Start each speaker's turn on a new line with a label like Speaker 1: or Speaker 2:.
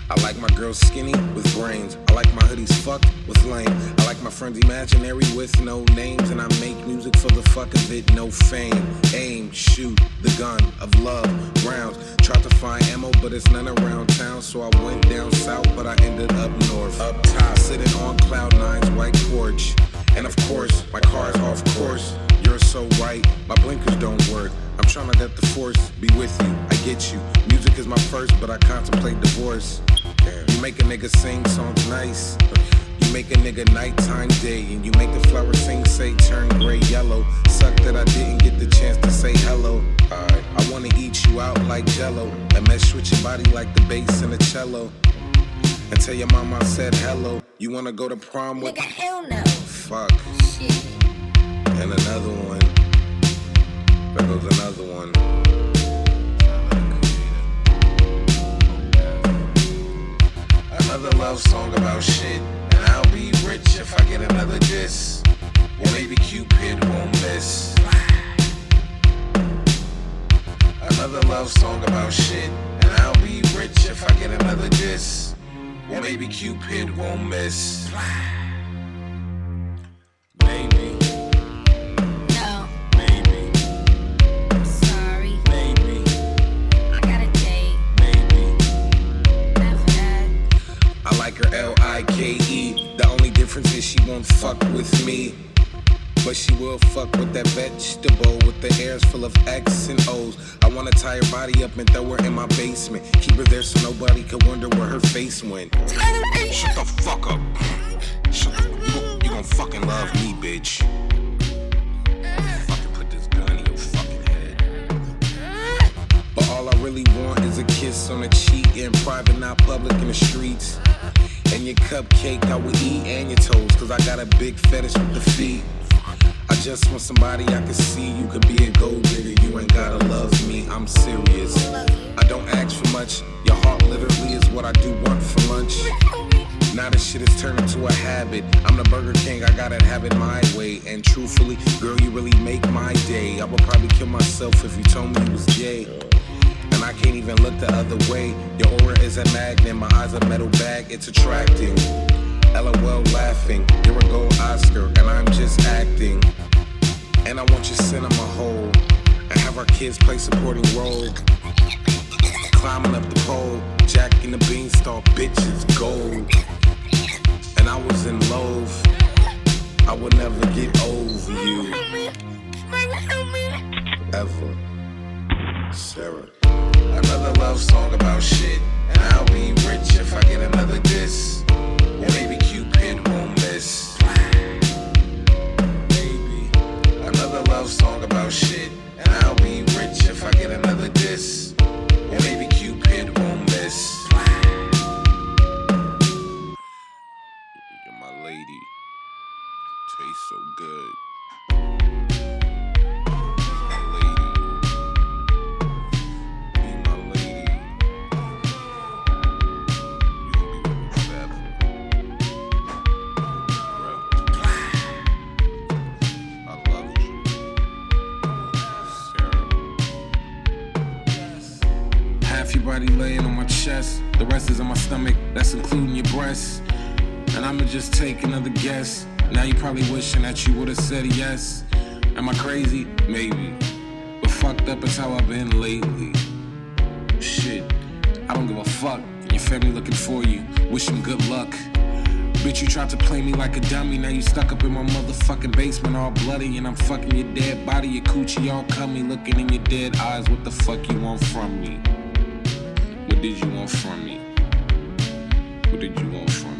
Speaker 1: I like my girls skinny with brains. I like my hoodies fucked with lame. I like my friends imaginary with no names. And I make music for the fuck of it, no fame. Aim, shoot, the gun of love, rounds. Tried to find ammo, but it's none around town. So I went down south, but I ended up north. Up top, sitting on cloud nine's white porch. And of course, my car's off course. You're so right, my blinkers don't work. I'm trying to let the force be with you, I get you. Music is my first, but I contemplate divorce. You make a nigga sing songs nice. You make a nigga nighttime day. And you make the flowers sing, say turn gray, yellow. Suck that I didn't get the chance to say hello. I wanna eat you out like jello. And mesh with your body like the bass and the cello. And tell your mama I said hello. You wanna go to prom with?
Speaker 2: Nigga, hell no.
Speaker 1: Fuck.
Speaker 2: Shit.
Speaker 1: And another one. There goes another one. Another love song about shit. And I'll be rich if I get another diss. Well, maybe Cupid won't miss. Another love song about shit. And I'll be rich if I get another diss. Well, maybe Cupid won't miss. Maybe.
Speaker 2: No.
Speaker 1: Maybe.
Speaker 2: I'm sorry.
Speaker 1: Maybe.
Speaker 2: I got a date.
Speaker 1: Maybe.
Speaker 2: Never that.
Speaker 1: I like her L-I-K-E. The only difference is she won't fuck with me. But she will fuck with that vegetable with the hairs full of X and O's. I wanna tie her body up and throw her in my basement. Keep her there so nobody could wonder where her face went. Shut the fuck up. You gon' fucking love me, bitch. Fucking put this gun in your fucking head. But all I really want is a kiss on the cheek in private, not public in the streets. And your cupcake I would eat and your toes, cause I got a big fetish with the feet. I just want somebody I can see. You could be a gold digger, you ain't gotta love me, I'm serious. I don't ask for much, your heart literally is what I do want for lunch. Now this shit is turned into a habit. I'm the Burger King, I gotta have it my way. And truthfully, girl, you really make my day. I would probably kill myself if you told me you was gay. And I can't even look the other way. Your aura is a magnet, my eyes a metal bag, it's attracting. LOL laughing, you're a gold Oscar, and I'm just acting. And I want your cinema hole, and have our kids play supporting role. Climbing up the pole, Jack in the beanstalk, bitches gold. And I was in love, I would never get over you. Ever. Sarah. Another love song about shit, and I'll be rich if I get another diss. Or maybe Cupid won't miss. Maybe. Another love song about shit, and I'll be rich if I get another diss. Or maybe Cupid won't miss. You're my lady. Tastes so good. Body laying on my chest, the rest is on my stomach, that's including your breasts. And I'ma just take another guess. Now you probably wishing that you would've said yes. Am I crazy? Maybe. But fucked up is how I've been lately. Shit, I don't give a fuck. Your family looking for you, wish them good luck. Bitch, you tried to play me like a dummy. Now you stuck up in my motherfucking basement all bloody. And I'm fucking your dead body, your coochie all cummy. Looking in your dead eyes, what the fuck you want from me? What did you want from me? What did you want from me?